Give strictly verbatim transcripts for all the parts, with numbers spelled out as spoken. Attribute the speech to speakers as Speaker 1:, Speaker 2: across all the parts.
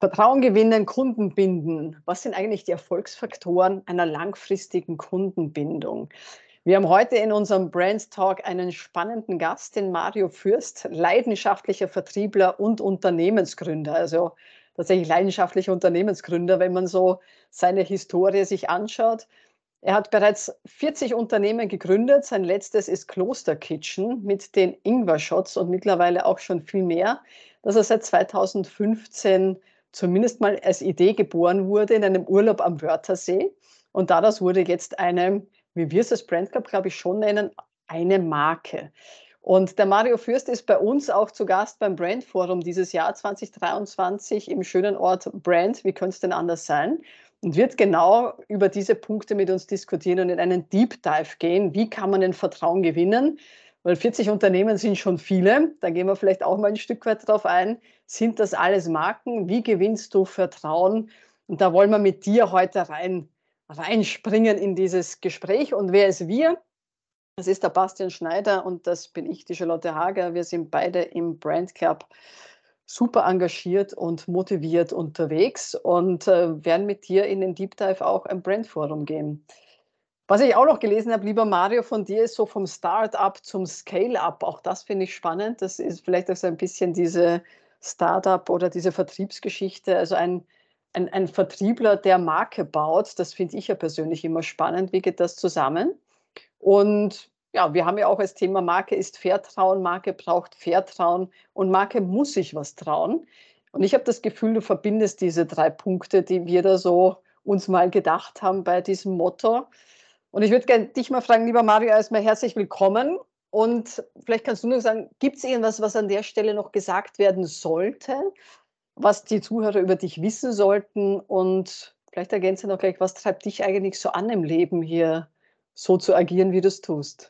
Speaker 1: Vertrauen gewinnen, Kunden binden. Was sind eigentlich die Erfolgsfaktoren einer langfristigen Kundenbindung? Wir haben heute in unserem Brand Talk einen spannenden Gast, den Mario Fürst, leidenschaftlicher Vertriebler und Unternehmensgründer. Also tatsächlich leidenschaftlicher Unternehmensgründer, wenn man so seine Historie sich anschaut. Er hat bereits vierzig Unternehmen gegründet. Sein letztes ist Kloster Kitchen mit den Ingwer-Shots und mittlerweile auch schon viel mehr, dass er seit zweitausendfünfzehn zumindest mal als Idee geboren wurde in einem Urlaub am Wörthersee. Und daraus wurde jetzt eine, wie wir es als Brand Club, glaube ich, schon nennen, eine Marke. Und der Mario Fürst ist bei uns auch zu Gast beim Brand Forum dieses Jahr zwanzig dreiundzwanzig im schönen Ort Brand. Wie könnte es denn anders sein? Und wird genau über diese Punkte mit uns diskutieren und in einen Deep Dive gehen. Wie kann man denn Vertrauen gewinnen? Weil vierzig Unternehmen sind schon viele. Da gehen wir vielleicht auch mal ein Stück weit drauf ein. Sind das alles Marken? Wie gewinnst du Vertrauen? Und da wollen wir mit dir heute rein, reinspringen in dieses Gespräch. Und wer ist wir? Das ist der Bastian Schneider und das bin ich, die Charlotte Hager. Wir sind beide im Brand Club super engagiert und motiviert unterwegs und äh, werden mit dir in den Deep Dive auch im Brand Forum gehen. Was ich auch noch gelesen habe, lieber Mario, von dir ist so vom Start-up zum Scale-up. Auch das finde ich spannend. Das ist vielleicht auch so ein bisschen diese Start-up oder diese Vertriebsgeschichte. Also ein, ein, ein Vertriebler, der Marke baut, das finde ich ja persönlich immer spannend. Wie geht das zusammen? Und ja, wir haben ja auch als Thema Marke ist Vertrauen, Marke braucht Vertrauen und Marke muss sich was trauen. Und ich habe das Gefühl, du verbindest diese drei Punkte, die wir da so uns mal gedacht haben bei diesem Motto. Und ich würde gerne dich mal fragen, lieber Mario, erstmal herzlich willkommen. Und vielleicht kannst du nur sagen, gibt es irgendwas, was an der Stelle noch gesagt werden sollte, was die Zuhörer über dich wissen sollten? Und vielleicht ergänze noch gleich, was treibt dich eigentlich so an im Leben hier, so zu agieren, wie du es tust?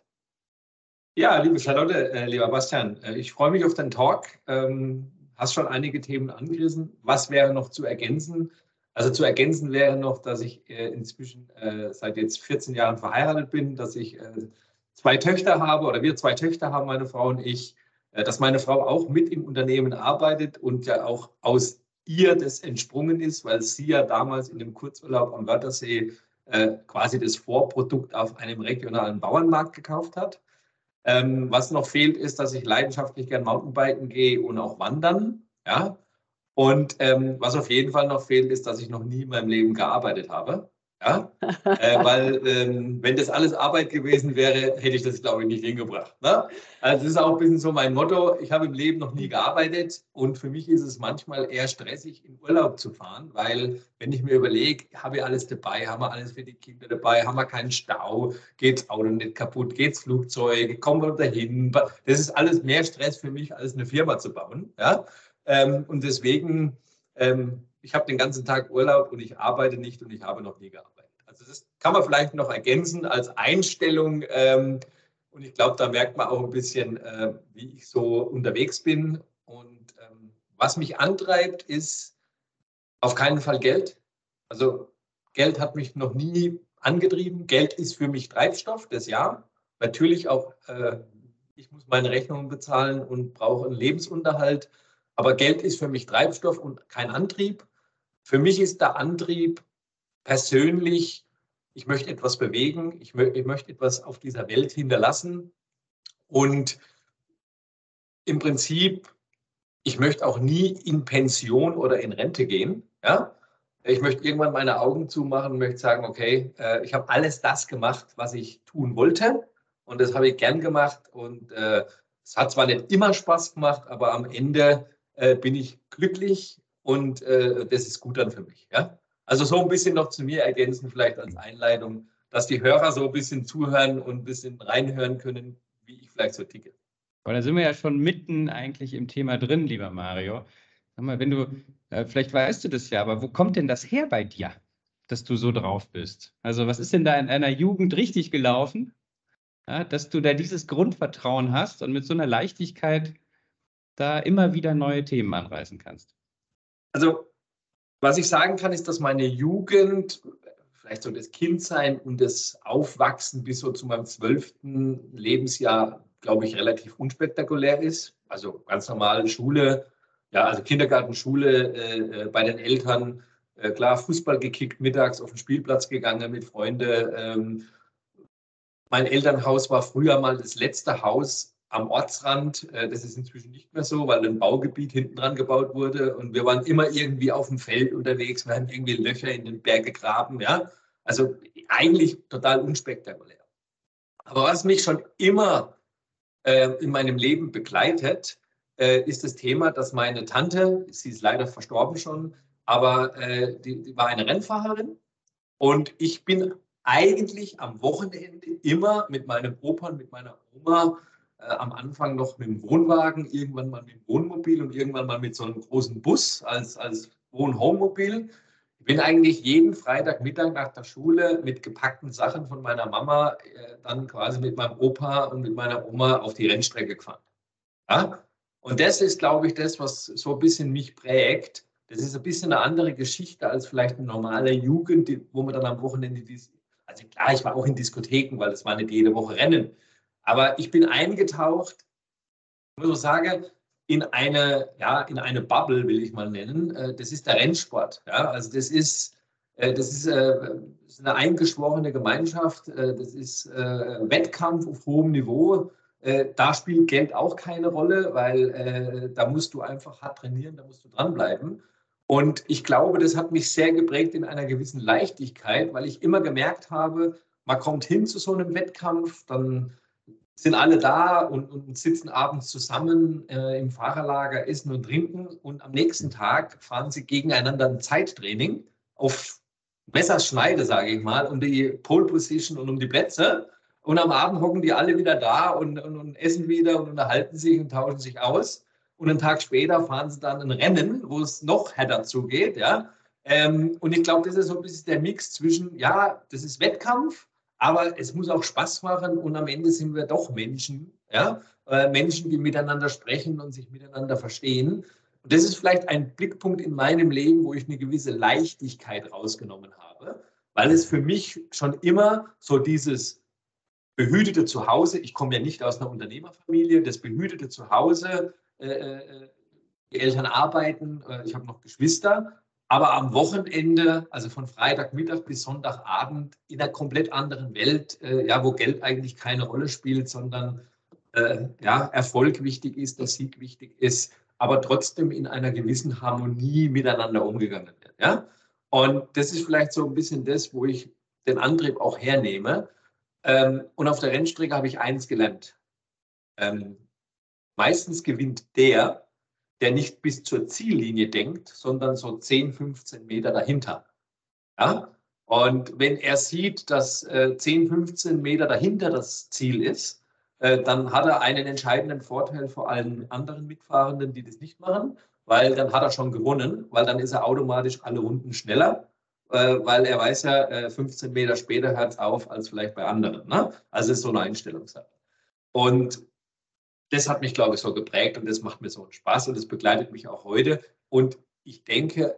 Speaker 2: Ja, liebe Charlotte, äh, lieber Bastian, äh, ich freue mich auf den Talk. Ähm, hast schon einige Themen angerissen. Was wäre noch zu ergänzen? Also zu ergänzen wäre noch, dass ich äh, inzwischen äh, seit jetzt vierzehn Jahren verheiratet bin, dass ich äh, zwei Töchter habe oder wir zwei Töchter haben, meine Frau und ich, äh, dass meine Frau auch mit im Unternehmen arbeitet und ja auch aus ihr das entsprungen ist, weil sie ja damals in dem Kurzurlaub am Wörthersee äh, quasi das Vorprodukt auf einem regionalen Bauernmarkt gekauft hat. Ähm, was noch fehlt, ist, dass ich leidenschaftlich gern Mountainbiken gehe und auch wandern. Ja? Und ähm, was auf jeden Fall noch fehlt, ist, dass ich noch nie in meinem Leben gearbeitet habe. Ja? Äh, weil ähm, wenn das alles Arbeit gewesen wäre, hätte ich das, glaube ich, nicht hingebracht. Ne? Also das ist auch ein bisschen so mein Motto. Ich habe im Leben noch nie gearbeitet und für mich ist es manchmal eher stressig, in Urlaub zu fahren, weil wenn ich mir überlege, habe ich alles dabei, haben wir alles für die Kinder dabei, haben wir keinen Stau, geht das Auto nicht kaputt, geht das Flugzeug, kommen wir dahin. Das ist alles mehr Stress für mich, als eine Firma zu bauen. Ja? Ähm, und deswegen, ähm, ich habe den ganzen Tag Urlaub und ich arbeite nicht und ich habe noch nie gearbeitet. Also das kann man vielleicht noch ergänzen als Einstellung. Ähm, und ich glaube, da merkt man auch ein bisschen, äh, wie ich so unterwegs bin. Und ähm, was mich antreibt, ist auf keinen Fall Geld. Also Geld hat mich noch nie angetrieben. Geld ist für mich Treibstoff, das ja. Natürlich auch, äh, ich muss meine Rechnungen bezahlen und brauche einen Lebensunterhalt. Aber Geld ist für mich Treibstoff und kein Antrieb. Für mich ist der Antrieb persönlich, ich möchte etwas bewegen, ich, mö ich möchte etwas auf dieser Welt hinterlassen. Und im Prinzip, ich möchte auch nie in Pension oder in Rente gehen. Ja? Ich möchte irgendwann meine Augen zumachen und möchte sagen, okay, äh, ich habe alles das gemacht, was ich tun wollte. Und das habe ich gern gemacht. Und äh, es hat zwar nicht immer Spaß gemacht, aber am Ende äh, bin ich glücklich und äh, das ist gut dann für mich. Ja? Also so ein bisschen noch zu mir ergänzen, vielleicht als Einleitung, dass die Hörer so ein bisschen zuhören und ein bisschen reinhören können, wie ich vielleicht so ticke.
Speaker 3: Aber da sind wir ja schon mitten eigentlich im Thema drin, lieber Mario. Sag mal, wenn du, äh, vielleicht weißt du das ja, aber wo kommt denn das her bei dir, dass du so drauf bist? Also was ist denn da in deiner Jugend richtig gelaufen, ja, dass du da dieses Grundvertrauen hast und mit so einer Leichtigkeit da immer wieder neue Themen anreißen kannst?
Speaker 2: Also was ich sagen kann, ist, dass meine Jugend, vielleicht so das Kindsein und das Aufwachsen bis so zu meinem zwölften Lebensjahr, glaube ich, relativ unspektakulär ist. Also ganz normal Schule, Ja, also Kindergarten, Schule, äh, bei den Eltern, äh, klar, Fußball gekickt, mittags auf den Spielplatz gegangen mit Freunden. Ähm, mein Elternhaus war früher mal das letzte Haus am Ortsrand. Äh, das ist inzwischen nicht mehr so, weil ein Baugebiet hinten dran gebaut wurde. Und wir waren immer irgendwie auf dem Feld unterwegs. Wir haben irgendwie Löcher in den Berg gegraben. Ja? Also eigentlich total unspektakulär. Aber was mich schon immer äh, in meinem Leben begleitet, äh, ist das Thema, dass meine Tante, sie ist leider verstorben schon, aber äh, die, die war eine Rennfahrerin. Und ich bin eigentlich am Wochenende immer mit meinem Opa und mit meiner Oma äh, am Anfang noch mit dem Wohnwagen, irgendwann mal mit dem Wohnmobil und irgendwann mal mit so einem großen Bus als, als Wohn-Home-Mobil. Ich bin eigentlich jeden Freitagmittag nach der Schule mit gepackten Sachen von meiner Mama äh, dann quasi mit meinem Opa und mit meiner Oma auf die Rennstrecke gefahren. Ja? Und das ist, glaube ich, das, was so ein bisschen mich prägt. Das ist ein bisschen eine andere Geschichte als vielleicht eine normale Jugend, die, wo man dann am Wochenende, dies, also klar, ich war auch in Diskotheken, weil es war nicht jede Woche Rennen. Aber ich bin eingetaucht, ich muss sagen, in eine, ja, in eine Bubble, will ich mal nennen. Das ist der Rennsport. Ja? Also das ist, das ist, das ist eine eingeschworene Gemeinschaft. Das ist Wettkampf auf hohem Niveau. Da spielt Geld auch keine Rolle, weil da musst du einfach hart trainieren, da musst du dranbleiben. Und ich glaube, das hat mich sehr geprägt in einer gewissen Leichtigkeit, weil ich immer gemerkt habe, man kommt hin zu so einem Wettkampf, dann sind alle da und, und sitzen abends zusammen äh, im Fahrerlager, essen und trinken. Und am nächsten Tag fahren sie gegeneinander ein Zeittraining auf Messerschneide, sage ich mal, um die Pole Position und um die Plätze. Und am Abend hocken die alle wieder da und, und, und essen wieder und unterhalten sich und tauschen sich aus. Und einen Tag später fahren sie dann ein Rennen, wo es noch härter zugeht. Ja? Ähm, und ich glaube, das ist so ein bisschen der Mix zwischen, ja, das ist Wettkampf, aber es muss auch Spaß machen und am Ende sind wir doch Menschen, ja? Äh, Menschen, die miteinander sprechen und sich miteinander verstehen. Und das ist vielleicht ein Blickpunkt in meinem Leben, wo ich eine gewisse Leichtigkeit rausgenommen habe, weil es für mich schon immer so dieses behütete Zuhause, ich komme ja nicht aus einer Unternehmerfamilie, das behütete Zuhause, äh, die Eltern arbeiten, äh, ich habe noch Geschwister, aber am Wochenende, also von Freitagmittag bis Sonntagabend, in einer komplett anderen Welt, äh, ja, wo Geld eigentlich keine Rolle spielt, sondern äh, ja, Erfolg wichtig ist, der Sieg wichtig ist, aber trotzdem in einer gewissen Harmonie miteinander umgegangen wird. Ja? Und das ist vielleicht so ein bisschen das, wo ich den Antrieb auch hernehme. Ähm, und auf der Rennstrecke habe ich eins gelernt. Ähm, meistens gewinnt der, der nicht bis zur Ziellinie denkt, sondern so zehn, fünfzehn Meter dahinter. Ja? Und wenn er sieht, dass äh, zehn, fünfzehn Meter dahinter das Ziel ist, äh, dann hat er einen entscheidenden Vorteil vor allen anderen Mitfahrenden, die das nicht machen, weil dann hat er schon gewonnen, weil dann ist er automatisch alle Runden schneller, äh, weil er weiß ja, äh, fünfzehn Meter später hört es auf als vielleicht bei anderen. Ne? Also es ist so eine Einstellungssache. Und das hat mich, glaube ich, so geprägt und das macht mir so einen Spaß und das begleitet mich auch heute. Und ich denke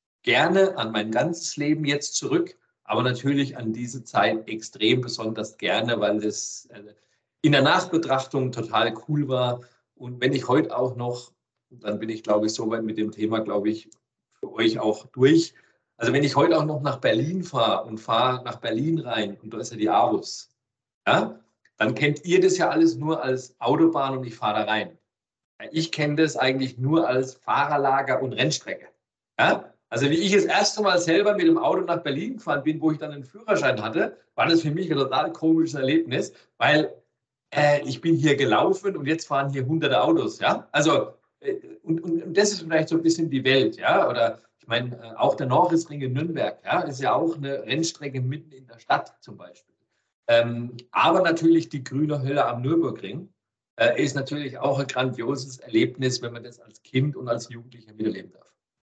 Speaker 2: gerne an mein ganzes Leben jetzt zurück, aber natürlich an diese Zeit extrem besonders gerne, weil das in der Nachbetrachtung total cool war. Und wenn ich heute auch noch, dann bin ich, glaube ich, soweit mit dem Thema, glaube ich, für euch auch durch. Also wenn ich heute auch noch nach Berlin fahre und fahre nach Berlin rein und da ist ja die Avus, ja, dann kennt ihr das ja alles nur als Autobahn und ich fahre da rein. Ich kenne das eigentlich nur als Fahrerlager und Rennstrecke. Ja? Also wie ich das erste Mal selber mit dem Auto nach Berlin gefahren bin, wo ich dann einen Führerschein hatte, war das für mich ein total komisches Erlebnis, weil äh, ich bin hier gelaufen und jetzt fahren hier hunderte Autos. Ja? Also, äh, und, und, und das ist vielleicht so ein bisschen die Welt. Ja? Oder ich meine, äh, auch der Norrisring in Nürnberg, ja, ist ja auch eine Rennstrecke mitten in der Stadt zum Beispiel. Ähm, aber natürlich die grüne Hölle am Nürburgring äh, ist natürlich auch ein grandioses Erlebnis, wenn man das als Kind und als Jugendlicher miterleben darf.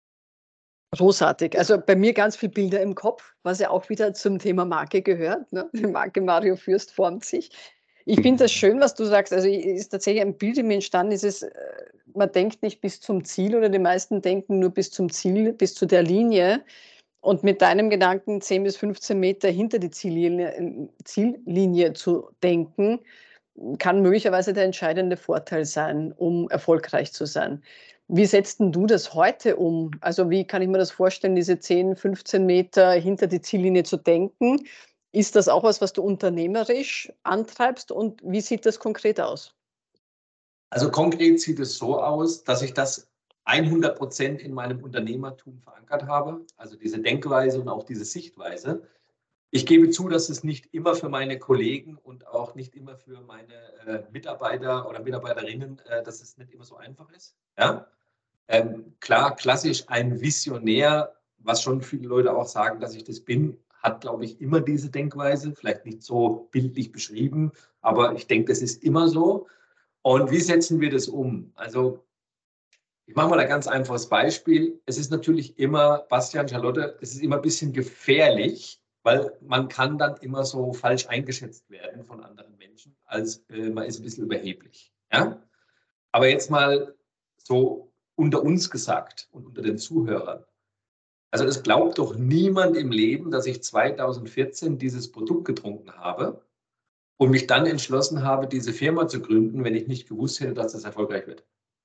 Speaker 1: Großartig. Also bei mir ganz viele Bilder im Kopf, was ja auch wieder zum Thema Marke gehört. Ne? Die Marke Mario Fürst formt sich. Ich finde das schön, was du sagst. Also ist tatsächlich ein Bild in mir entstanden, ist es, man denkt nicht bis zum Ziel oder die meisten denken nur bis zum Ziel, bis zu der Linie. Und mit deinem Gedanken zehn bis fünfzehn Meter hinter die Ziellinie, Ziellinie zu denken, kann möglicherweise der entscheidende Vorteil sein, um erfolgreich zu sein. Wie setzt denn du das heute um? Also wie kann ich mir das vorstellen, diese zehn, fünfzehn Meter hinter die Ziellinie zu denken? Ist das auch was, was du unternehmerisch antreibst und wie sieht das konkret aus?
Speaker 2: Also konkret sieht es so aus, dass ich das hundert Prozent in meinem Unternehmertum verankert habe, also diese Denkweise und auch diese Sichtweise. Ich gebe zu, dass es nicht immer für meine Kollegen und auch nicht immer für meine äh, Mitarbeiter oder Mitarbeiterinnen, äh, dass es nicht immer so einfach ist. Ja? Ähm, klar, klassisch ein Visionär, was schon viele Leute auch sagen, dass ich das bin, hat, glaube ich, immer diese Denkweise, vielleicht nicht so bildlich beschrieben, aber ich denke, das ist immer so. Und wie setzen wir das um? Also ich mache mal ein ganz einfaches Beispiel. Es ist natürlich immer, Bastian, Charlotte, es ist immer ein bisschen gefährlich, weil man kann dann immer so falsch eingeschätzt werden von anderen Menschen, als äh, man ist ein bisschen überheblich. Ja? Aber jetzt mal so unter uns gesagt und unter den Zuhörern. Also es glaubt doch niemand im Leben, dass ich zweitausendvierzehn dieses Produkt getrunken habe und mich dann entschlossen habe, diese Firma zu gründen, wenn ich nicht gewusst hätte, dass das erfolgreich wird.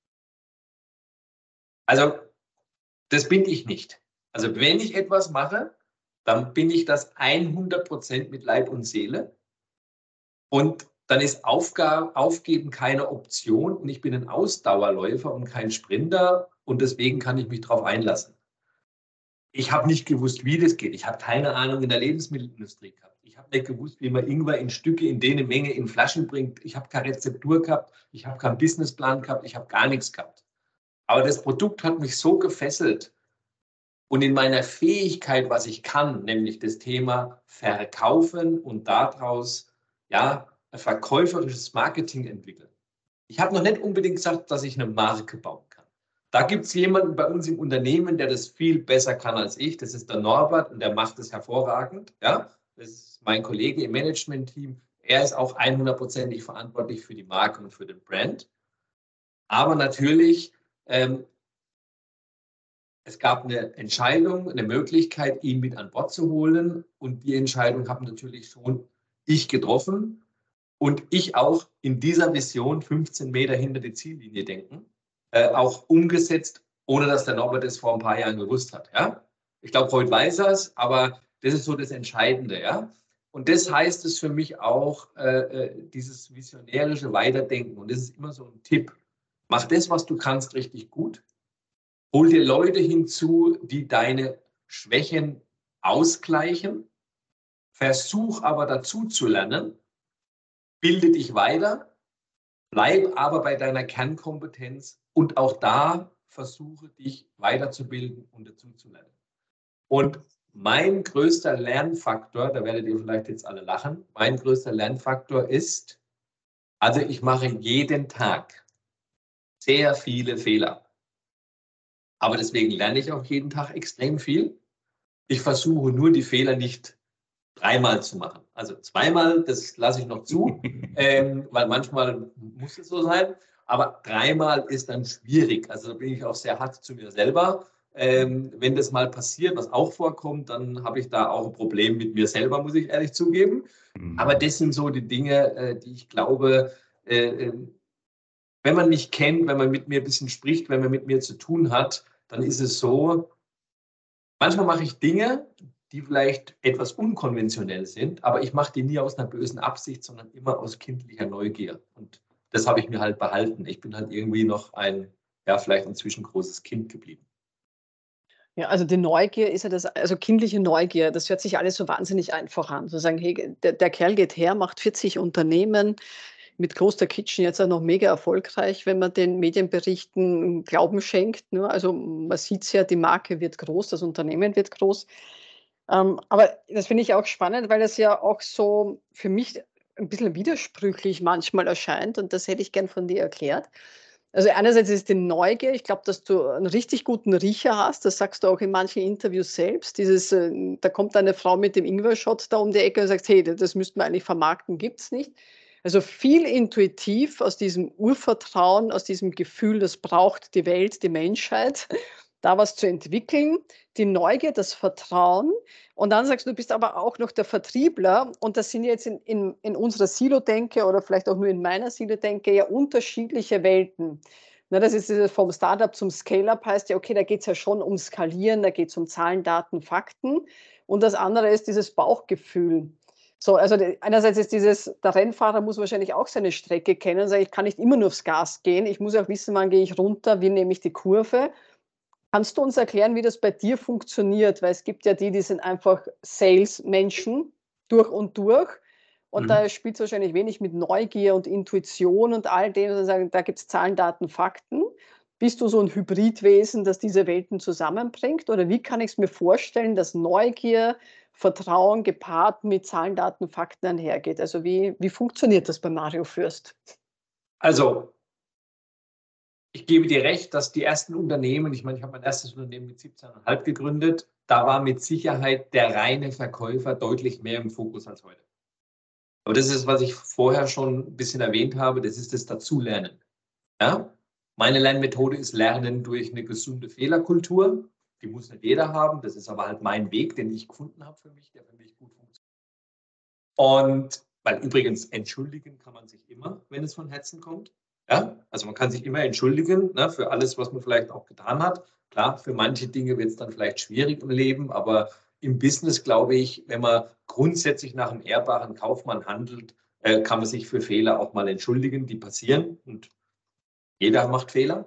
Speaker 2: Also das bin ich nicht. Also wenn ich etwas mache, dann bin ich das hundert Prozent mit Leib und Seele. Und dann ist Aufgabe, Aufgeben keine Option. Und ich bin ein Ausdauerläufer und kein Sprinter. Und deswegen kann ich mich darauf einlassen. Ich habe nicht gewusst, wie das geht. Ich habe keine Ahnung in der Lebensmittelindustrie gehabt. Ich habe nicht gewusst, wie man Ingwer in Stücke in denen Menge in Flaschen bringt. Ich habe keine Rezeptur gehabt. Ich habe keinen Businessplan gehabt. Ich habe gar nichts gehabt. Aber das Produkt hat mich so gefesselt und in meiner Fähigkeit, was ich kann, nämlich das Thema Verkaufen und daraus ja, ein verkäuferisches Marketing entwickeln. Ich habe noch nicht unbedingt gesagt, dass ich eine Marke bauen kann. Da gibt es jemanden bei uns im Unternehmen, der das viel besser kann als ich. Das ist der Norbert und der macht es hervorragend. Ja? Das ist mein Kollege im Management-Team. Er ist auch hundertprozentig verantwortlich für die Marke und für den Brand. Aber natürlich, ähm, es gab eine Entscheidung, eine Möglichkeit, ihn mit an Bord zu holen. Und die Entscheidung habe natürlich schon ich getroffen und ich auch in dieser Vision fünfzehn Meter hinter die Ziellinie denken, äh, auch umgesetzt, ohne dass der Norbert es vor ein paar Jahren gewusst hat. Ja? Ich glaube, heute weiß er es, aber das ist so das Entscheidende. Ja? Und das heißt es für mich auch, äh, dieses visionärische Weiterdenken. Und das ist immer so ein Tipp. Mach das, was du kannst, richtig gut. Hol dir Leute hinzu, die deine Schwächen ausgleichen. Versuch aber dazu zu lernen. Bilde dich weiter. Bleib aber bei deiner Kernkompetenz und auch da versuche dich weiterzubilden und dazu zu lernen. Und mein größter Lernfaktor, da werdet ihr vielleicht jetzt alle lachen, mein größter Lernfaktor ist, also ich mache jeden Tag sehr viele Fehler. Aber deswegen lerne ich auch jeden Tag extrem viel. Ich versuche nur, die Fehler nicht dreimal zu machen. Also zweimal, das lasse ich noch zu, ähm, weil manchmal muss es so sein. Aber dreimal ist dann schwierig. Also da bin ich auch sehr hart zu mir selber. Ähm, wenn das mal passiert, was auch vorkommt, dann habe ich da auch ein Problem mit mir selber, muss ich ehrlich zugeben. Aber das sind so die Dinge, äh, die ich glaube, äh, wenn man mich kennt, wenn man mit mir ein bisschen spricht, wenn man mit mir zu tun hat, dann ist es so, manchmal mache ich Dinge, die vielleicht etwas unkonventionell sind, aber ich mache die nie aus einer bösen Absicht, sondern immer aus kindlicher Neugier. Und das habe ich mir halt behalten. Ich bin halt irgendwie noch ein, ja, vielleicht inzwischen großes Kind geblieben.
Speaker 1: Ja, also die Neugier ist ja das, also kindliche Neugier, das hört sich alles so wahnsinnig einfach an. Zu sagen, hey, der, der Kerl geht her, macht vierzig Unternehmen, mit Coaster Kitchen jetzt auch noch mega erfolgreich, wenn man den Medienberichten Glauben schenkt. Ne? Also man sieht es ja, die Marke wird groß, das Unternehmen wird groß. Ähm, aber das finde ich auch spannend, weil das ja auch so für mich ein bisschen widersprüchlich manchmal erscheint und das hätte ich gern von dir erklärt. Also einerseits ist die Neugier, ich glaube, dass du einen richtig guten Riecher hast, das sagst du auch in manchen Interviews selbst. Dieses, äh, da kommt eine Frau mit dem Ingwer-Shot da um die Ecke und sagt, hey, das müssten wir eigentlich vermarkten, gibt's nicht. Also viel intuitiv aus diesem Urvertrauen, aus diesem Gefühl, das braucht die Welt, die Menschheit, da was zu entwickeln, die Neugier, das Vertrauen. Und dann sagst du, du bist aber auch noch der Vertriebler. Und das sind jetzt in, in, in unserer Silo-Denke oder vielleicht auch nur in meiner Silo-Denke ja unterschiedliche Welten. Na, das ist dieses vom Startup zum Scale-up heißt ja, okay, da geht es ja schon um Skalieren, da geht es um Zahlen, Daten, Fakten. Und das andere ist dieses Bauchgefühl. So, also die, einerseits ist dieses, der Rennfahrer muss wahrscheinlich auch seine Strecke kennen, sagt, ich kann nicht immer nur aufs Gas gehen, ich muss auch wissen, wann gehe ich runter, wie nehme ich die Kurve. Kannst du uns erklären, wie das bei dir funktioniert? Weil es gibt ja die, die sind einfach Sales-Menschen durch und durch. Und mhm. da spielt es wahrscheinlich wenig mit Neugier und Intuition und all dem, sondern sagen, da gibt es Zahlen, Daten, Fakten. Bist du so ein Hybridwesen, das diese Welten zusammenbringt? Oder wie kann ich es mir vorstellen, dass Neugier, Vertrauen gepaart mit Zahlen, Daten, Fakten einhergeht? Also wie, wie funktioniert das bei Mario Fürst?
Speaker 2: Also, ich gebe dir recht, dass die ersten Unternehmen, ich meine, ich habe mein erstes Unternehmen mit siebzehn Komma fünf gegründet, da war mit Sicherheit der reine Verkäufer deutlich mehr im Fokus als heute. Aber das ist, was ich vorher schon ein bisschen erwähnt habe, das ist das Dazulernen. Ja? Meine Lernmethode ist Lernen durch eine gesunde Fehlerkultur. Die muss nicht jeder haben, das ist aber halt mein Weg, den ich gefunden habe für mich, der für mich gut funktioniert. Und, weil übrigens entschuldigen kann man sich immer, wenn es von Herzen kommt. Ja? Also man kann sich immer entschuldigen, ne, für alles, was man vielleicht auch getan hat. Klar, für manche Dinge wird es dann vielleicht schwierig im Leben, aber im Business, glaube ich, wenn man grundsätzlich nach einem ehrbaren Kaufmann handelt, äh, kann man sich für Fehler auch mal entschuldigen, die passieren und jeder macht Fehler.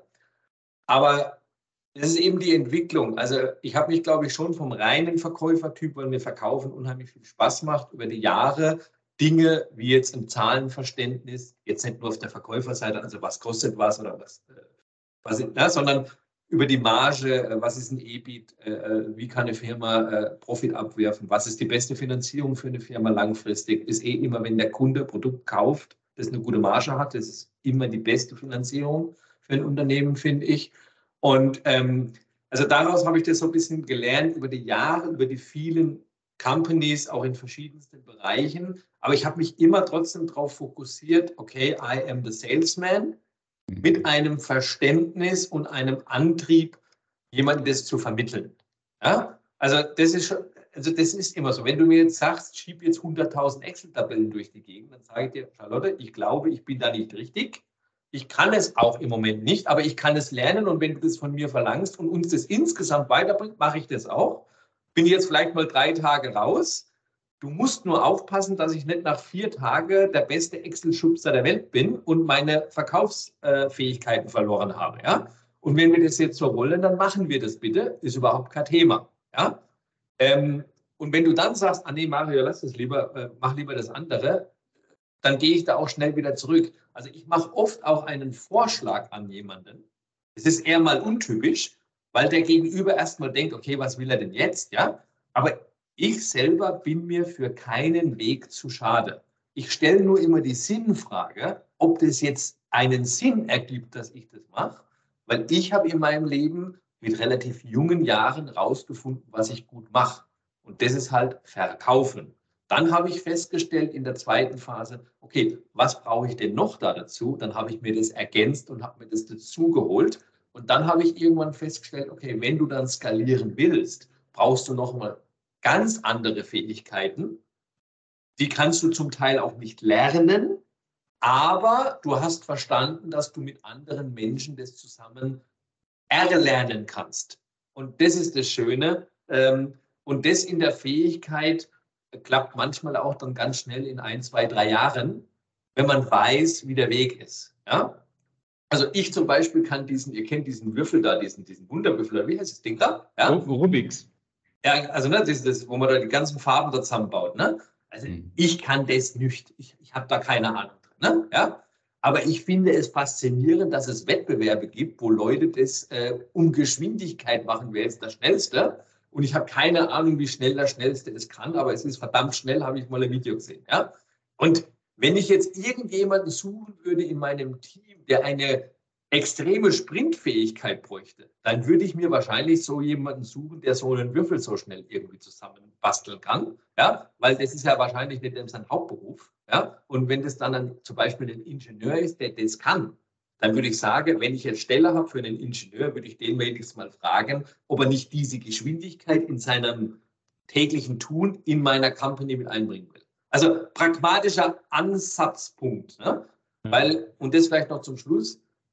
Speaker 2: Aber das ist eben die Entwicklung. Also ich habe mich, glaube ich, schon vom reinen Verkäufertyp, weil mir Verkaufen unheimlich viel Spaß macht, über die Jahre Dinge wie jetzt ein Zahlenverständnis, jetzt nicht nur auf der Verkäuferseite, also was kostet was oder was, was na, sondern über die Marge, was ist ein E B I T, wie kann eine Firma Profit abwerfen, was ist die beste Finanzierung für eine Firma langfristig, ist eh immer, wenn der Kunde ein Produkt kauft, das eine gute Marge hat, das ist immer die beste Finanzierung für ein Unternehmen, finde ich. Und ähm, also daraus habe ich das so ein bisschen gelernt über die Jahre, über die vielen Companies, auch in verschiedensten Bereichen. Aber ich habe mich immer trotzdem darauf fokussiert, okay, I am the salesman, mit einem Verständnis und einem Antrieb, jemandem das zu vermitteln. Ja? Also, das ist schon, also das ist immer so. Wenn du mir jetzt sagst, schieb jetzt hunderttausend Excel-Tabellen durch die Gegend, dann sage ich dir, Charlotte, ich glaube, ich bin da nicht richtig. Ich kann es auch im Moment nicht, aber ich kann es lernen und wenn du das von mir verlangst und uns das insgesamt weiterbringt, mache ich das auch. Bin jetzt vielleicht mal drei Tage raus. Du musst nur aufpassen, dass ich nicht nach vier Tagen der beste Excel-Schubser der Welt bin und meine Verkaufsfähigkeiten verloren habe. Ja? Und wenn wir das jetzt so wollen, dann machen wir das bitte. Ist überhaupt kein Thema. Ja? Ähm, und wenn du dann sagst, ah nee, Mario, lass das lieber, äh, mach lieber das andere, dann gehe ich da auch schnell wieder zurück. Also ich mache oft auch einen Vorschlag an jemanden. Es ist eher mal untypisch, weil der Gegenüber erstmal denkt, okay, was will er denn jetzt? Ja? Aber ich selber bin mir für keinen Weg zu schade. Ich stelle nur immer die Sinnfrage, ob das jetzt einen Sinn ergibt, dass ich das mache, weil ich habe in meinem Leben mit relativ jungen Jahren rausgefunden, was ich gut mache. Und das ist halt Verkaufen. Dann habe ich festgestellt in der zweiten Phase, okay, was brauche ich denn noch da dazu? Dann habe ich mir das ergänzt und habe mir das dazu geholt. Und dann habe ich irgendwann festgestellt, okay, wenn du dann skalieren willst, brauchst du nochmal ganz andere Fähigkeiten. Die kannst du zum Teil auch nicht lernen, aber du hast verstanden, dass du mit anderen Menschen das zusammen erlernen kannst. Und das ist das Schöne. Und das in der Fähigkeit klappt manchmal auch dann ganz schnell in ein, zwei, drei Jahren, wenn man weiß, wie der Weg ist. Ja? Also ich zum Beispiel kann diesen, ihr kennt diesen Würfel da, diesen, diesen Wunderwürfel, wie heißt das Ding da? Ja?
Speaker 3: Rubik's.
Speaker 2: Ja, also ne, das ist das, wo man da die ganzen Farben da zusammenbaut. Ne? Also mhm. ich kann das nicht, ich, ich habe da keine Ahnung drin. Ne? Ja? Aber ich finde es faszinierend, dass es Wettbewerbe gibt, wo Leute das äh, um Geschwindigkeit machen, wer ist der Schnellste. Und ich habe keine Ahnung, wie schnell der Schnellste es kann, aber es ist verdammt schnell, habe ich mal ein Video gesehen. Ja? Und wenn ich jetzt irgendjemanden suchen würde in meinem Team, der eine extreme Sprintfähigkeit bräuchte, dann würde ich mir wahrscheinlich so jemanden suchen, der so einen Würfel so schnell irgendwie zusammenbasteln kann, ja, weil das ist ja wahrscheinlich nicht sein Hauptberuf, ja, und wenn das dann ein, zum Beispiel ein Ingenieur ist, der das kann, dann würde ich sagen, wenn ich jetzt Stelle habe für einen Ingenieur, würde ich den wenigstens mal fragen, ob er nicht diese Geschwindigkeit in seinem täglichen Tun in meiner Company mit einbringen will. Also pragmatischer Ansatzpunkt, ne? Weil, und das vielleicht noch zum Schluss,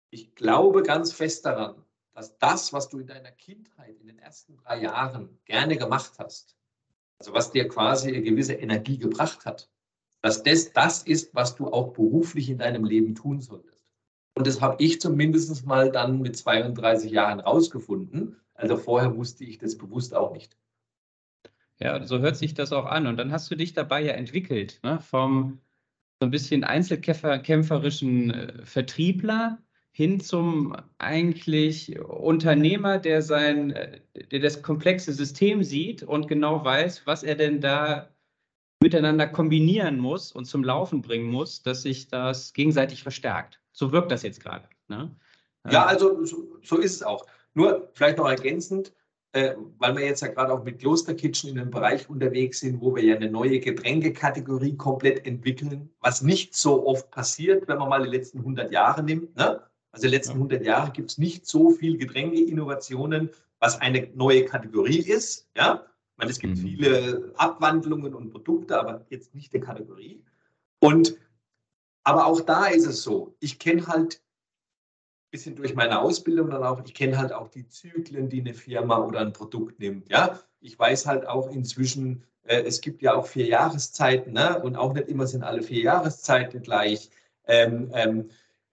Speaker 2: Ich glaube ganz fest daran, dass das, was du in deiner Kindheit in den ersten drei Jahren gerne gemacht hast, also was dir quasi eine gewisse Energie gebracht hat, dass das das ist, was du auch beruflich in deinem Leben tun solltest. Und das habe ich zumindest mal dann mit zweiunddreißig Jahren rausgefunden. Also vorher wusste ich das bewusst auch nicht.
Speaker 3: Ja, so hört sich das auch an. Und dann hast du dich dabei ja entwickelt, ne? Vom so ein bisschen einzelkämpferischen äh, Vertriebler hin zum eigentlich Unternehmer, der sein, äh, der das komplexe System sieht und genau weiß, was er denn da miteinander kombinieren muss und zum Laufen bringen muss, dass sich das gegenseitig verstärkt. So wirkt das jetzt gerade, ne?
Speaker 2: Ja,
Speaker 3: Ähm,
Speaker 2: also so, so ist es auch. Nur vielleicht noch ergänzend, äh, weil wir jetzt ja gerade auch mit Kloster Kitchen in einem Bereich unterwegs sind, wo wir ja eine neue Getränkekategorie komplett entwickeln, was nicht so oft passiert, wenn man mal die letzten hundert Jahre nimmt. Ne? Also die letzten
Speaker 3: ja.
Speaker 2: hundert Jahre gibt es nicht so viel Getränkeinnovationen, was eine neue Kategorie ist. Ja? Ich meine, es gibt
Speaker 3: Mhm.
Speaker 2: viele Abwandlungen und Produkte, aber jetzt nicht eine Kategorie. Und, aber auch da ist es so, ich kenne halt bisschen durch meine Ausbildung dann auch, ich kenne halt auch die Zyklen, die eine Firma oder ein Produkt nimmt. Ja, ich weiß halt auch inzwischen, äh, es gibt ja auch vier Jahreszeiten, ne? Und auch nicht immer sind alle vier Jahreszeiten gleich. Ähm, ähm,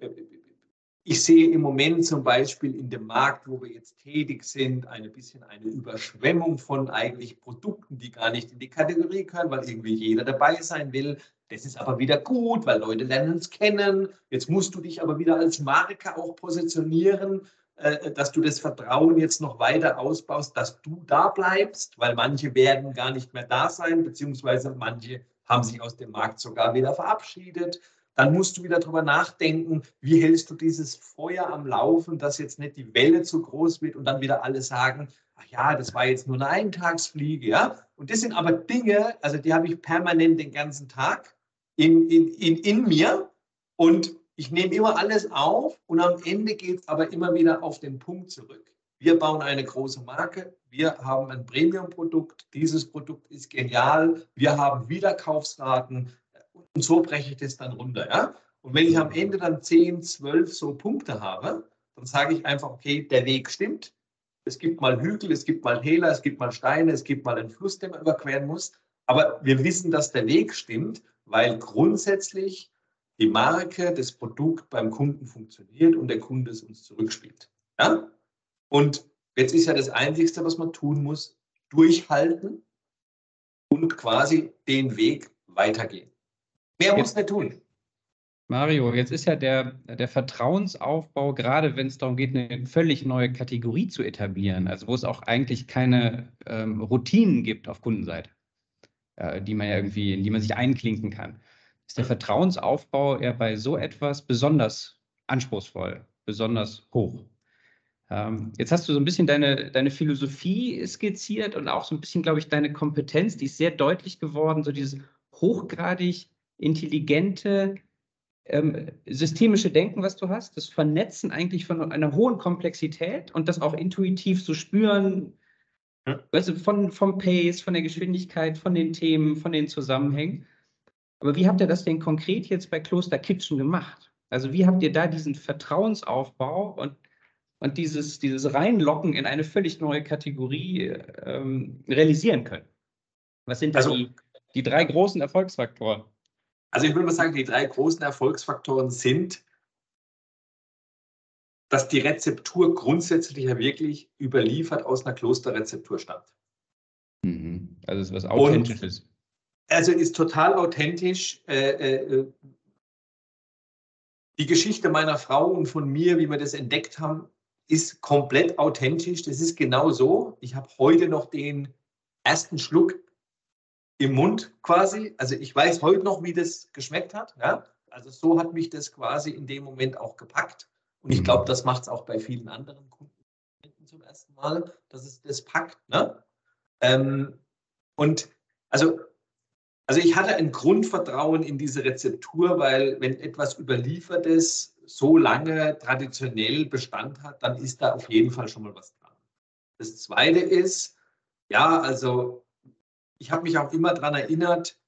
Speaker 2: ich sehe im Moment zum Beispiel in dem Markt, wo wir jetzt tätig sind, ein bisschen eine Überschwemmung von eigentlich Produkten, die gar nicht in die Kategorie können, weil irgendwie jeder dabei sein will. Das ist aber wieder gut, weil Leute lernen es kennen. Jetzt musst du dich aber wieder als Marke auch positionieren, äh, dass du das Vertrauen jetzt noch weiter ausbaust, dass du da bleibst, weil manche werden gar nicht mehr da sein, beziehungsweise manche haben sich aus dem Markt sogar wieder verabschiedet. Dann musst du wieder darüber nachdenken, wie hältst du dieses Feuer am Laufen, dass jetzt nicht die Welle zu groß wird und dann wieder alle sagen, ach ja, das war jetzt nur eine Eintagsfliege. Ja? Und das sind aber Dinge, also die habe ich permanent den ganzen Tag in, in, in, in mir und ich nehme immer alles auf und am Ende geht es aber immer wieder auf den Punkt zurück. Wir bauen eine große Marke, wir haben ein Premium-Produkt, dieses Produkt ist genial, wir haben Wiederkaufsraten, und so breche ich das dann runter. Ja? Und wenn ich am Ende dann zehn, zwölf so Punkte habe, dann sage ich einfach, okay, der Weg stimmt. Es gibt mal Hügel, es gibt mal Täler, es gibt mal Steine, es gibt mal einen Fluss, den man überqueren muss. Aber wir wissen, dass der Weg stimmt, weil grundsätzlich die Marke, das Produkt beim Kunden funktioniert und der Kunde es uns zurückspielt. Ja? Und jetzt ist ja das Einzige, was man tun muss, durchhalten und quasi den Weg weitergehen. Mehr muss
Speaker 3: Jetzt,
Speaker 2: nicht tun.
Speaker 3: Mario, jetzt ist ja der, der Vertrauensaufbau, gerade wenn es darum geht, eine völlig neue Kategorie zu etablieren, also wo es auch eigentlich keine ähm, Routinen gibt auf Kundenseite, äh, die man ja irgendwie, in die man sich einklinken kann, ist der Vertrauensaufbau ja bei so etwas besonders anspruchsvoll, besonders hoch. Ähm, jetzt hast du so ein bisschen deine, deine Philosophie skizziert und auch so ein bisschen, glaube ich, deine Kompetenz, die ist sehr deutlich geworden, so dieses hochgradig intelligente, ähm, systemische Denken, was du hast, das Vernetzen eigentlich von einer hohen Komplexität und das auch intuitiv so spüren,
Speaker 2: Ja.
Speaker 3: weißt du, von, vom Pace, von der Geschwindigkeit, von den Themen, von den Zusammenhängen. Aber wie habt ihr das denn konkret jetzt bei Kloster Kitchen gemacht? Also wie habt ihr da diesen Vertrauensaufbau und, und dieses, dieses Reinlocken in eine völlig neue Kategorie ähm, realisieren können? Was sind da
Speaker 2: Also,
Speaker 3: die, die drei großen Erfolgsfaktoren?
Speaker 2: also ich würde mal sagen, die drei großen Erfolgsfaktoren sind, dass die Rezeptur grundsätzlich ja wirklich überliefert aus einer Klosterrezeptur stammt.
Speaker 3: Mhm. Also es ist was
Speaker 2: Und
Speaker 3: Authentisches.
Speaker 2: also ist total authentisch. Äh, äh, die Geschichte meiner Frau und von mir, wie wir das entdeckt haben, ist komplett authentisch. Das ist genau so. Ich habe heute noch den ersten Schluck im Mund quasi. Also ich weiß heute noch, wie das geschmeckt hat. Ja? Also so hat mich das quasi in dem Moment auch gepackt. Und ich glaube, das macht es auch bei vielen anderen Kunden zum ersten Mal, dass es das packt. Ne? Ähm, und also, also ich hatte ein Grundvertrauen in diese Rezeptur, weil wenn etwas Überliefertes so lange traditionell Bestand hat, dann ist da auf jeden Fall schon mal was dran. Das Zweite ist, ja, also ich habe mich auch immer daran erinnert,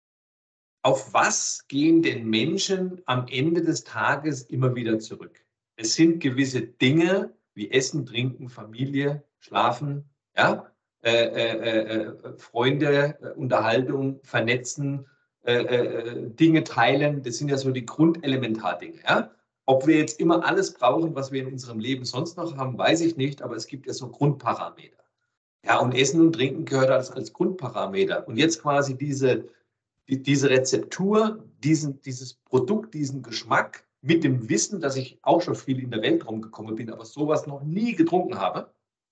Speaker 2: auf was gehen denn Menschen am Ende des Tages immer wieder zurück? Es sind gewisse Dinge wie Essen, Trinken, Familie, Schlafen, ja, äh, äh, äh, Freunde, äh, Unterhaltung, Vernetzen, äh, äh, Dinge teilen. Das sind ja so die Grundelementardinge. Ja? Ob wir jetzt immer alles brauchen, was wir in unserem Leben sonst noch haben, weiß ich nicht, aber es gibt ja so Grundparameter. Ja, und Essen und Trinken gehört als, als Grundparameter. Und jetzt quasi diese, die, diese Rezeptur, diesen, dieses Produkt, diesen Geschmack mit dem Wissen, dass ich auch schon viel in der Welt rumgekommen bin, aber sowas noch nie getrunken habe,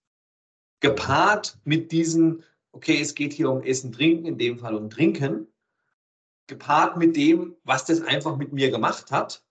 Speaker 2: gepaart mit diesen, okay, es geht hier um Essen, Trinken, in dem Fall um Trinken, gepaart mit dem, was das einfach mit mir gemacht hat.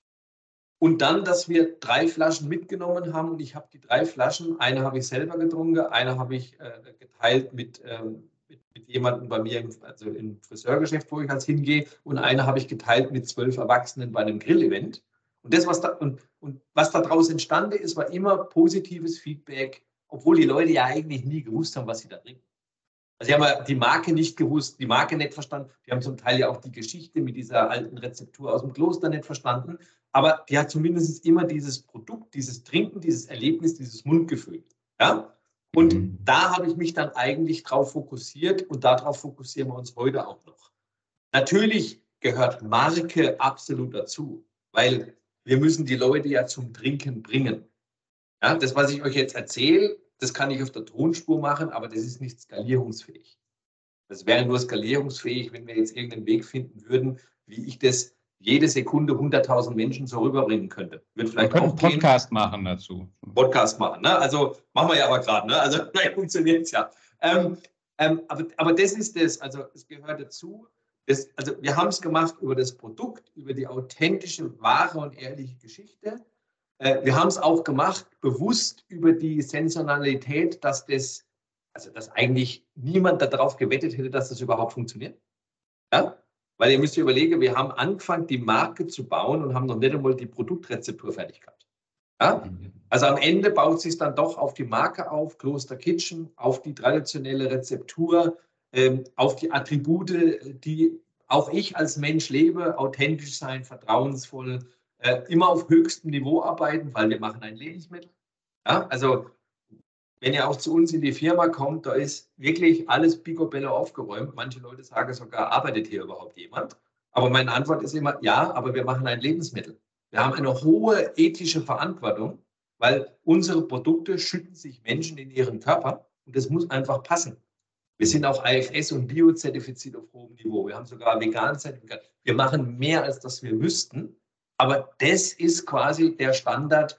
Speaker 2: Und dann, dass wir drei Flaschen mitgenommen haben und ich habe die drei Flaschen, eine habe ich selber getrunken, eine habe ich äh, geteilt mit, ähm, mit, mit jemandem bei mir, im, also im Friseurgeschäft, wo ich als hingehe, und eine habe ich geteilt mit zwölf Erwachsenen bei einem Grillevent. Und das, was da, und, und was daraus entstanden ist, war immer positives Feedback, obwohl die Leute ja eigentlich nie gewusst haben, was sie da trinken. Also sie haben ja die Marke nicht gewusst, die Marke nicht verstanden. Die haben zum Teil ja auch die Geschichte mit dieser alten Rezeptur aus dem Kloster nicht verstanden. Aber die hat zumindest immer dieses Produkt, dieses Trinken, dieses Erlebnis, dieses Mundgefühl. Ja? Und mhm. da habe ich mich dann eigentlich drauf fokussiert und darauf fokussieren wir uns heute auch noch. Natürlich gehört Marke absolut dazu, weil wir müssen die Leute ja zum Trinken bringen. Ja? Das, was ich euch jetzt erzähle, das kann ich auf der Tonspur machen, aber das ist nicht skalierungsfähig. Das wäre nur skalierungsfähig, wenn wir jetzt irgendeinen Weg finden würden, wie ich das jede Sekunde hunderttausend Menschen so rüberbringen könnte. Wird vielleicht
Speaker 3: wir können
Speaker 2: auch
Speaker 3: einen Podcast gehen. machen dazu.
Speaker 2: Podcast machen, ne? Also machen wir ja aber gerade, ne? Also vielleicht funktioniert es ja. Ähm, ähm, aber, aber das ist das, also es gehört dazu. Das, also wir haben es gemacht über das Produkt, über die authentische, wahre und ehrliche Geschichte. Wir haben es auch gemacht, bewusst über die Sensationalität, dass das, also dass eigentlich niemand darauf gewettet hätte, dass das überhaupt funktioniert. Ja? Weil ihr müsst euch überlegen, wir haben angefangen, die Marke zu bauen und haben noch nicht einmal die Produktrezeptur fertig gehabt. Ja? Also am Ende baut es sich dann doch auf die Marke auf, Kloster Kitchen, auf die traditionelle Rezeptur, ähm, auf die Attribute, die auch ich als Mensch lebe, authentisch sein, vertrauensvoll, Äh, immer auf höchstem Niveau arbeiten, weil wir machen ein Lebensmittel. Ja, also wenn ihr auch zu uns in die Firma kommt, da ist wirklich alles picobello aufgeräumt. Manche Leute sagen sogar, arbeitet hier überhaupt jemand? Aber meine Antwort ist immer, ja, aber wir machen ein Lebensmittel. Wir haben eine hohe ethische Verantwortung, weil unsere Produkte schütten sich Menschen in ihren Körper und das muss einfach passen. Wir sind auch I F S und Bio-zertifiziert auf hohem Niveau. Wir haben sogar Vegan-Zertifikat. Wir machen mehr, als das wir müssten. Aber das ist quasi der Standard,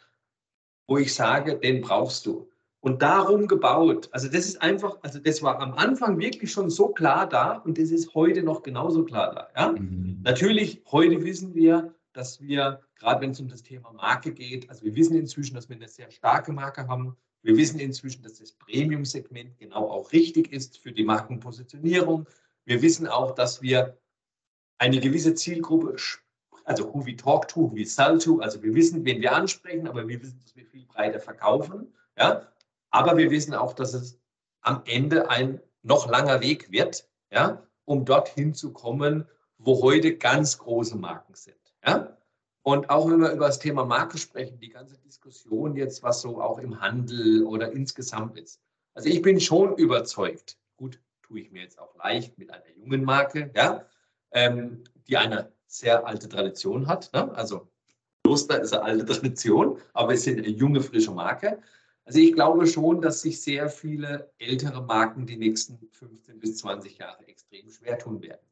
Speaker 2: wo ich sage, den brauchst du. Und darum gebaut, also das ist einfach, also das war am Anfang wirklich schon so klar da und das ist heute noch genauso klar da. Ja? Mhm. Natürlich, heute wissen wir, dass wir, gerade wenn es um das Thema Marke geht, also wir wissen inzwischen, dass wir eine sehr starke Marke haben. Wir wissen inzwischen, dass das Premium-Segment genau auch richtig ist für die Markenpositionierung. Wir wissen auch, dass wir eine gewisse Zielgruppe, also who we talk to, who we sell to, also wir wissen, wen wir ansprechen, aber wir wissen, dass wir viel breiter verkaufen. Ja? Aber wir wissen auch, dass es am Ende ein noch langer Weg wird, ja, um dorthin zu kommen, wo heute ganz große Marken sind. Ja? Und auch wenn wir über das Thema Marke sprechen, die ganze Diskussion jetzt, was so auch im Handel oder insgesamt ist. Also ich bin schon überzeugt, gut, tue ich mir jetzt auch leicht mit einer jungen Marke, ja, ähm, die eine sehr alte Tradition hat. Ne? Also Kloster ist eine alte Tradition, aber wir sind eine junge, frische Marke. Also ich glaube schon, dass sich sehr viele ältere Marken die nächsten fünfzehn bis zwanzig Jahre extrem schwer tun werden.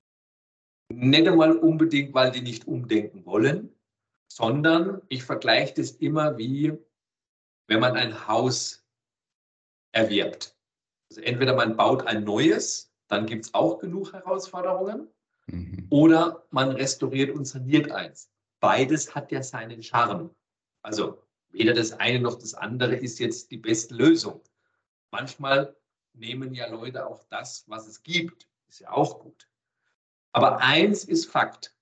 Speaker 2: Nicht einmal unbedingt, weil die nicht umdenken wollen, sondern ich vergleiche das immer wie, wenn man ein Haus erwirbt. Also entweder man baut ein neues, dann gibt es auch genug Herausforderungen, mhm. oder man restauriert und saniert eins. Beides hat ja seinen Charme. Also weder das eine noch das andere ist jetzt die beste Lösung. Manchmal nehmen ja Leute auch das, was es gibt. Ist ja auch gut. Aber eins ist Fakt.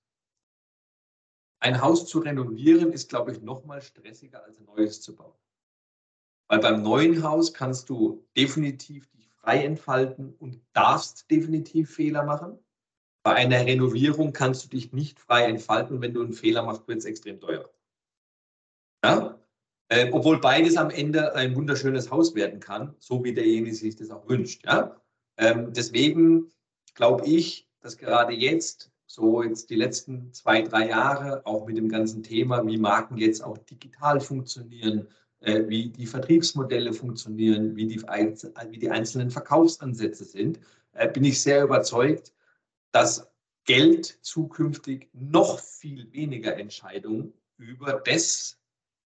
Speaker 2: Ein Haus zu renovieren ist, glaube ich, noch mal stressiger als ein neues zu bauen. Weil beim neuen Haus kannst du definitiv dich frei entfalten und darfst definitiv Fehler machen. Bei einer Renovierung kannst du dich nicht frei entfalten. Wenn du einen Fehler machst, wird es extrem teuer. Ja? Äh, obwohl beides am Ende ein wunderschönes Haus werden kann, so wie derjenige sich das auch wünscht. Ja? Ähm, deswegen glaube ich, dass gerade jetzt, so jetzt die letzten zwei, drei Jahre, auch mit dem ganzen Thema, wie Marken jetzt auch digital funktionieren, äh, wie die Vertriebsmodelle funktionieren, wie die, wie die einzelnen Verkaufsansätze sind, äh, bin ich sehr überzeugt, dass Geld zukünftig noch viel weniger Entscheidungen über das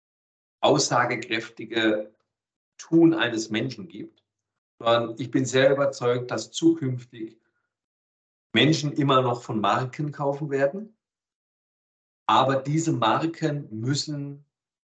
Speaker 2: aussagekräftige Tun eines Menschen gibt, sondern ich bin sehr überzeugt, dass zukünftig Menschen immer noch von Marken kaufen werden, aber diese Marken müssen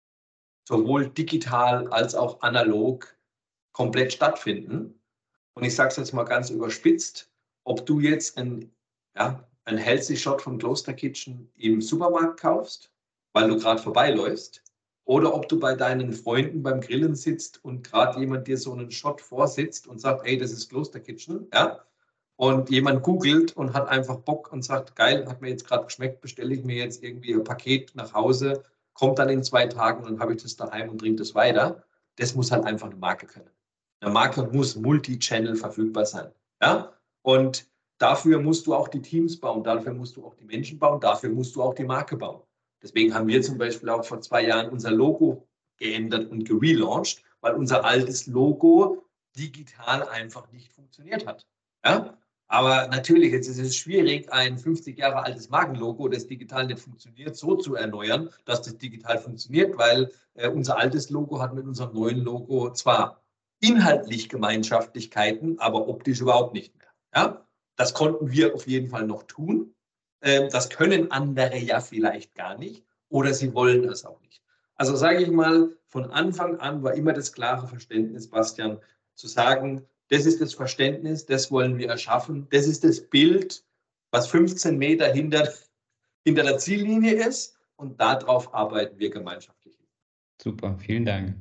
Speaker 2: sowohl digital als auch analog komplett stattfinden. Und ich sage es jetzt mal ganz überspitzt, ob du jetzt ein, ja, ein Healthy Shot von Kloster Kitchen im Supermarkt kaufst, weil du gerade vorbeiläufst, oder ob du bei deinen Freunden beim Grillen sitzt und gerade jemand dir so einen Shot vorsitzt und sagt, ey, das ist Kloster Kitchen, ja, und jemand googelt und hat einfach Bock und sagt, geil, hat mir jetzt gerade geschmeckt, bestelle ich mir jetzt irgendwie ein Paket nach Hause, kommt dann in zwei Tagen und dann habe ich das daheim und trinke das weiter. Das muss halt einfach eine Marke können. Eine Marke muss multi-channel verfügbar sein. Ja? Und dafür musst du auch die Teams bauen, dafür musst du auch die Menschen bauen, dafür musst du auch die Marke bauen. Deswegen haben wir zum Beispiel auch vor zwei Jahren unser Logo geändert und gelauncht, weil unser altes Logo digital einfach nicht funktioniert hat. Ja? Aber natürlich, jetzt ist es schwierig, ein fünfzig Jahre altes Markenlogo, das digital nicht funktioniert, so zu erneuern, dass das digital funktioniert, weil äh, unser altes Logo hat mit unserem neuen Logo zwar inhaltlich Gemeinschaftlichkeiten, aber optisch überhaupt nicht mehr. Ja? Das konnten wir auf jeden Fall noch tun. Ähm, das können andere ja vielleicht gar nicht oder sie wollen das auch nicht. Also sage ich mal, von Anfang an war immer das klare Verständnis, Bastian, zu sagen, das ist das Verständnis, das wollen wir erschaffen, das ist das Bild, was fünfzehn Meter hinter, hinter der Ziellinie ist und darauf arbeiten wir gemeinschaftlich.
Speaker 3: Super, vielen Dank.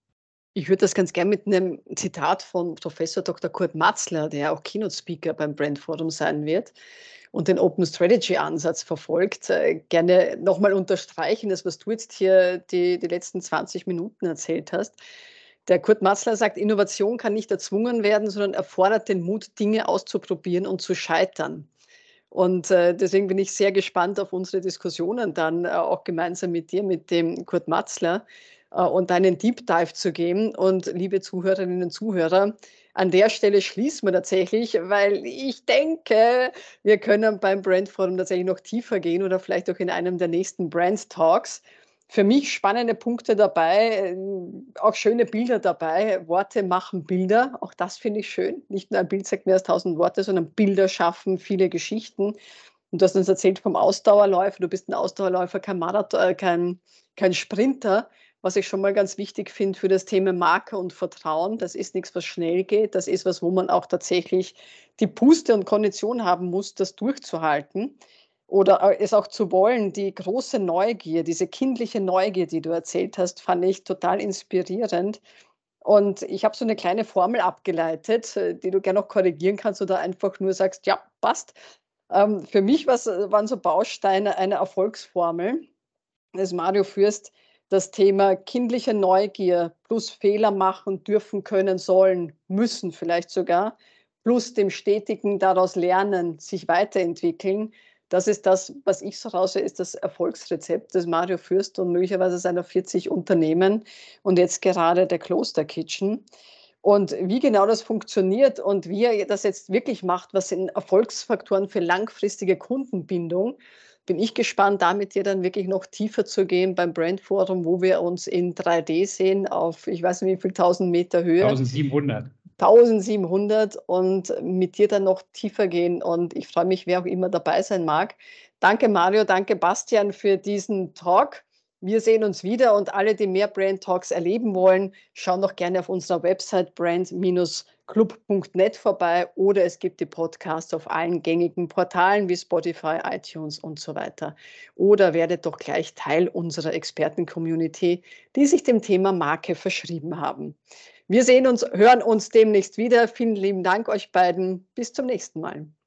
Speaker 1: Ich würde das ganz gerne mit einem Zitat von Professor Doktor Kurt Matzler, der auch Keynote-Speaker beim Brand Forum sein wird und den Open Strategy-Ansatz verfolgt, äh, gerne nochmal unterstreichen, das, was du jetzt hier die, die letzten zwanzig Minuten erzählt hast. Der Kurt Matzler sagt, Innovation kann nicht erzwungen werden, sondern erfordert den Mut, Dinge auszuprobieren und zu scheitern. Und äh, deswegen bin ich sehr gespannt auf unsere Diskussionen dann äh, auch gemeinsam mit dir, mit dem Kurt Matzler äh, und einen Deep Dive zu geben. Und liebe Zuhörerinnen und Zuhörer, an der Stelle schließen wir tatsächlich, weil ich denke, wir können beim Brand Forum tatsächlich noch tiefer gehen oder vielleicht auch in einem der nächsten Brand Talks. Für mich spannende Punkte dabei, auch schöne Bilder dabei. Worte machen Bilder, auch das finde ich schön. Nicht nur ein Bild sagt mehr als tausend Worte, sondern Bilder schaffen viele Geschichten. Und du hast uns erzählt vom Ausdauerläufer. Du bist ein Ausdauerläufer, kein Marathon, äh, kein, kein Sprinter, was ich schon mal ganz wichtig finde für das Thema Marke und Vertrauen. Das ist nichts, was schnell geht. Das ist was, wo man auch tatsächlich die Puste und Kondition haben muss, das durchzuhalten. Oder es auch zu wollen, die große Neugier, diese kindliche Neugier, die du erzählt hast, fand ich total inspirierend. Und ich habe so eine kleine Formel abgeleitet, äh, die du gerne noch korrigieren kannst oder einfach nur sagst, ja, passt. Ähm, für mich war's, äh, waren so Bausteine einer Erfolgsformel des Mario Fürst das Thema kindliche Neugier plus Fehler machen dürfen, können, sollen, müssen vielleicht sogar, plus dem stetigen daraus lernen, sich weiterentwickeln. Das ist das, was ich so raushöre, ist das Erfolgsrezept des Mario Fürst und möglicherweise seiner vierzig Unternehmen und jetzt gerade der Kloster Kitchen. Und wie genau das funktioniert und wie er das jetzt wirklich macht, was sind Erfolgsfaktoren für langfristige Kundenbindung, bin ich gespannt, da mit dir dann wirklich noch tiefer zu gehen beim Brand Forum, wo wir uns in drei D sehen auf, ich weiß nicht wie viel, tausend Meter Höhe.
Speaker 3: tausendsiebenhundert.
Speaker 1: tausendsiebenhundert und mit dir dann noch tiefer gehen. Und ich freue mich, wer auch immer dabei sein mag. Danke Mario, danke Bastian für diesen Talk. Wir sehen uns wieder und alle, die mehr Brand Talks erleben wollen, schauen doch gerne auf unserer Website brand club punkt net vorbei oder es gibt die Podcasts auf allen gängigen Portalen wie Spotify, iTunes und so weiter. Oder werdet doch gleich Teil unserer Experten-Community, die sich dem Thema Marke verschrieben haben. Wir sehen uns, hören uns demnächst wieder. Vielen lieben Dank euch beiden. Bis zum nächsten Mal.